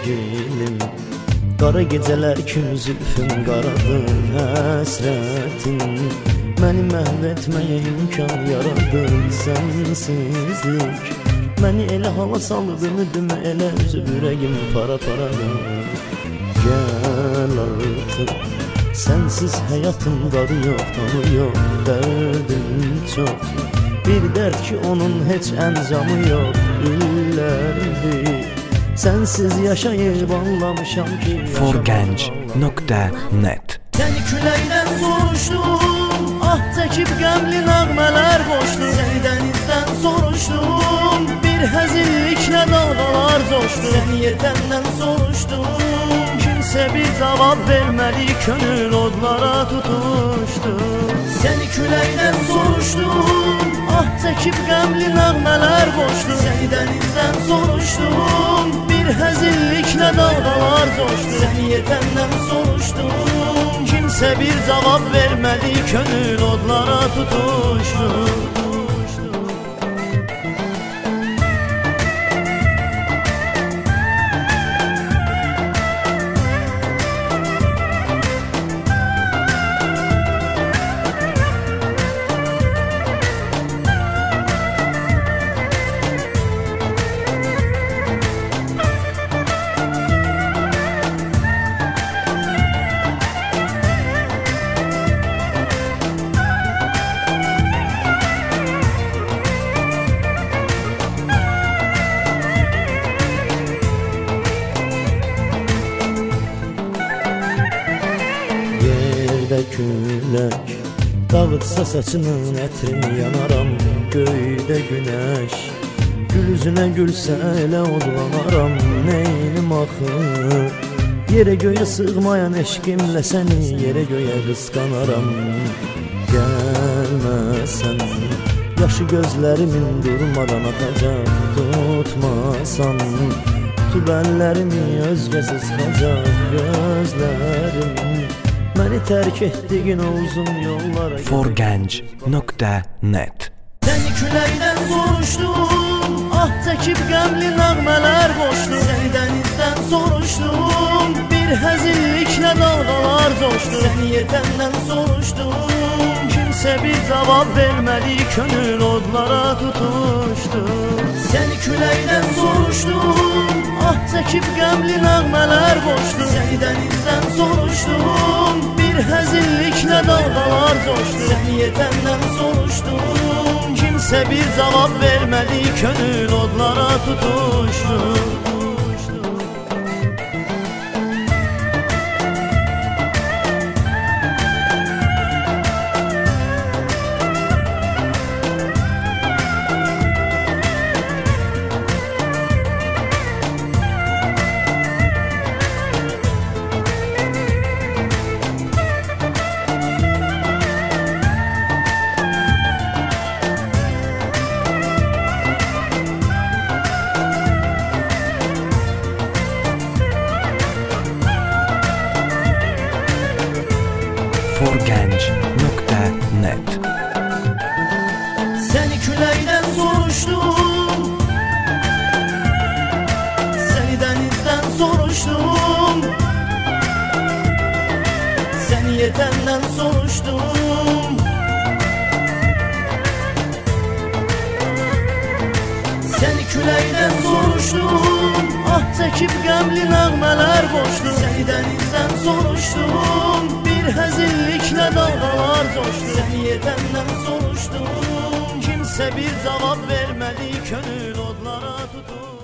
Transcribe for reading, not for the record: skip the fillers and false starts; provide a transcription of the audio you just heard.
sevgilim. Qara gecələr kimi zülfün qaradır həsrətin. Məni məhv etməyə imkan yaradır sənsizlik. Məni elə hala saldı müdümə elə üzü ürəyim para-paradır. Gəl artıq, sənsiz həyatım dadı yox, tanı yox, dərdim çox. Bir dərd ki onun heç əncamı yox, illərdir sənsiz yaşayıb anlamışam ki forgenc.net. Səni küləkdən soruşdum, ah çəkib qəmli nəğmələr qoşdum. Səni dənizdən soruşdum, bir həzilliklə dalğalar coşdu. Səni yetəndən soruşdum, kimsə bir cavab verməli, könül odlara tutuşdu. Səni küləkdən soruşdum, ah çəkib qəmli nəğmələr qoşdum. Səni dənizdən soruşdum, bir həzilliklə dalğalar coşdu. Səni yetəndən soruşdum, kimsə bir cavab vermədi, könül odlara tutuşdu. Külək dağıtsa saçının ətrini yanaram. Göydə günəş gül üzünə gülsə elə odlanaram. Neynim axı yerə göyə sığmayan eşqimlə səni yerə göyə qısqanaram. Gəlməsən yaşı gözlərimin durmadan axacaq. Tutmasan tutub əllərimi özgəsiz xacaq. Gözlərim məni tərk etdiğin o uzun yollara forgenc.net. Səni küləkdən soruşdum, ah çəkib qəmli nəğmələr qoşdum. Səni dənizdən soruşdum, bir həzilliklə dalğalar coşdu. Səni yetəndən soruşdum, kimsə bir cavab vermədi, könül odlara tutuşdu. Səni küləkdən soruşdum, ah çəkib qəmli nəğmələr qoşdum. Səni dənizdən soruşdum, bir həzilliklə dalğalar coşdu. Səni yetəndən soruşdum, kimsə bir cavab vermədi, könül odlara tutuşdu. forgenc.net. Səni küləkdən soruşdum, səni dənizdən soruşdum, səni yetəndən soruşdum. Səni küləkdən soruşdum, ah çəkib qəmli nəğmələr qoşdum. Səni dənizdən soruşdum, bir həzilliklə dalğalar coşdu. Səni yetəndən soruşdum, kimsə bir cavab vermədi, könül odlara tutuşdu.